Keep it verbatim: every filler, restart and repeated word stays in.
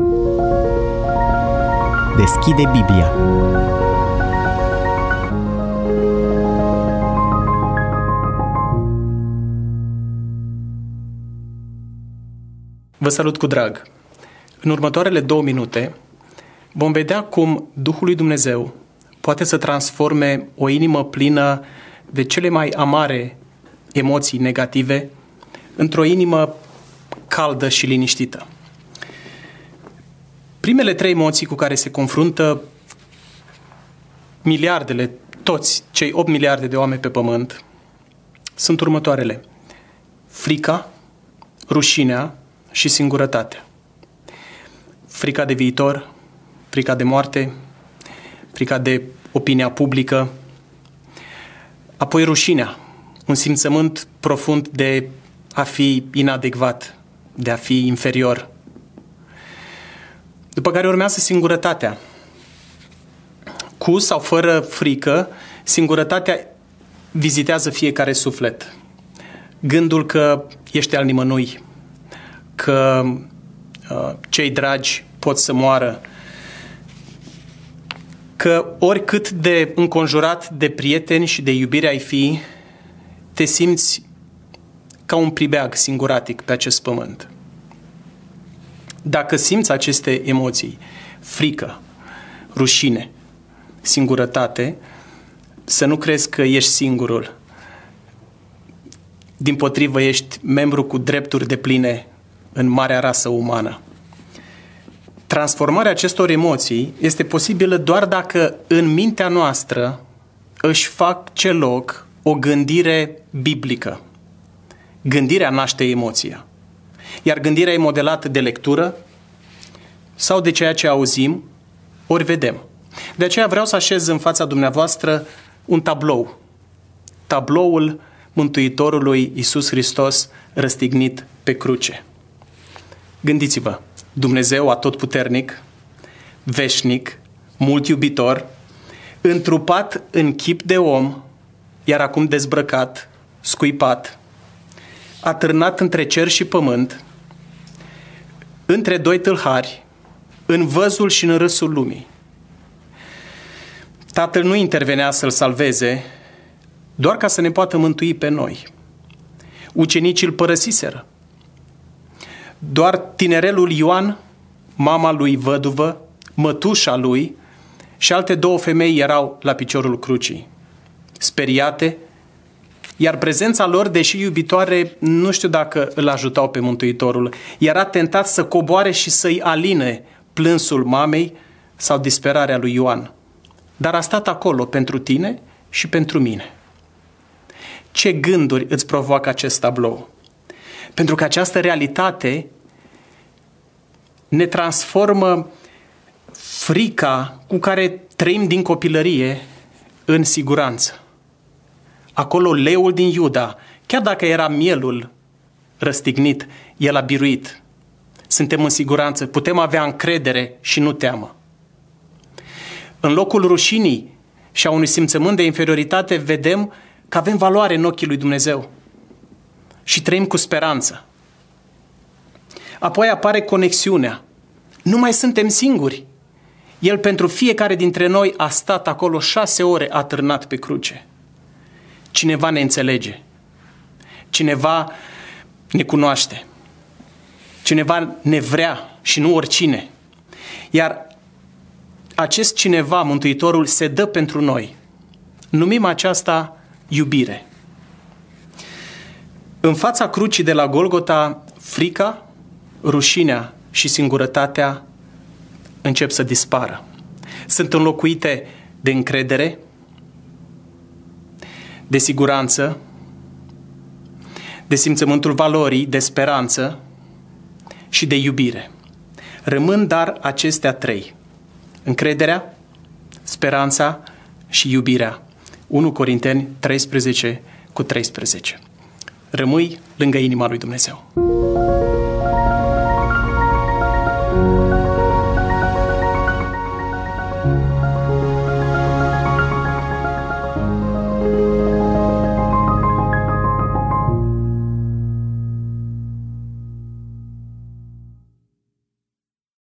Deschide Biblia. Vă salut cu drag! În următoarele două minute vom vedea cum Duhul lui Dumnezeu poate să transforme o inimă plină de cele mai amare emoții negative într-o inimă caldă și liniștită. Primele trei emoții cu care se confruntă miliardele, toți cei opt miliarde de oameni pe pământ, sunt următoarele: frica, rușinea și singurătatea. Frica de viitor, frica de moarte, frica de opinia publică, apoi rușinea, un simțământ profund de a fi inadecvat, de a fi inferior. După care urmează singurătatea. Cu sau fără frică, singurătatea vizitează fiecare suflet. Gândul că ești al nimănui, că uh, cei dragi pot să moară, că oricât de înconjurat de prieteni și de iubire ai fi, te simți ca un pribeag singuratic pe acest pământ. Dacă simți aceste emoții, frică, rușine, singurătate, să nu crezi că ești singurul. Dimpotrivă, ești membru cu drepturi depline în marea rasă umană. Transformarea acestor emoții este posibilă doar dacă în mintea noastră își fac ce loc o gândire biblică. Gândirea naște emoția. Iar gândirea e modelată de lectură sau de ceea ce auzim ori vedem. De aceea vreau să așez în fața dumneavoastră un tablou. Tabloul Mântuitorului Iisus Hristos răstignit pe cruce. Gândiți-vă, Dumnezeu atotputernic, veșnic, mult iubitor, întrupat în chip de om, iar acum dezbrăcat, scuipat, atârnat între cer și pământ, între doi tâlhari, în văzul și în râsul lumii. Tatăl nu intervenea să-l salveze, doar ca să ne poată mântui pe noi. Ucenicii îl părăsiseră. Doar tinerelul Ioan, mama lui văduvă, mătușa lui și alte două femei erau la piciorul crucii, speriate, iar prezența lor, deși iubitoare, nu știu dacă îl ajutau pe Mântuitorul. Era tentat să coboare și să-i aline plânsul mamei sau disperarea lui Ioan. Dar a stat acolo pentru tine și pentru mine. Ce gânduri îți provoacă acest tablou? Pentru că această realitate ne transformă frica cu care trăim din copilărie în siguranță. Acolo leul din Iuda, chiar dacă era mielul răstignit, el a biruit. Suntem în siguranță, putem avea încredere și nu teamă. În locul rușinii și a unui simțământ de inferioritate, vedem că avem valoare în ochii lui Dumnezeu și trăim cu speranță. Apoi apare conexiunea. Nu mai suntem singuri. El pentru fiecare dintre noi a stat acolo șase ore atârnat pe cruce. Cineva ne înțelege. Cineva ne cunoaște. Cineva ne vrea și nu oricine. Iar acest cineva, Mântuitorul, se dă pentru noi. Numim aceasta iubire. În fața crucii de la Golgota, frica, rușinea și singurătatea încep să dispară. Sunt înlocuite de încredere, de siguranță, de simțământul valorii, de speranță și de iubire. Rămân dar acestea trei: încrederea, speranța și iubirea. unu Corinteni treisprezece cu treisprezece. Rămâi lângă inima lui Dumnezeu.